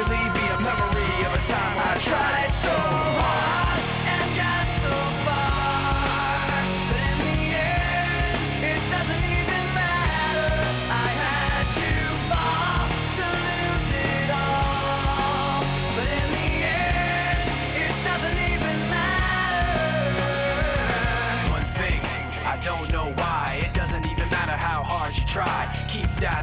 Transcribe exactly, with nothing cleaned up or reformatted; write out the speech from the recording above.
merely be a memory of a time I tried so hard and got so far, but in the end, it doesn't even matter. I had to fall to lose it all, but in the end, it doesn't even matter. One thing, I don't know why, it doesn't even matter how hard you try. Keep that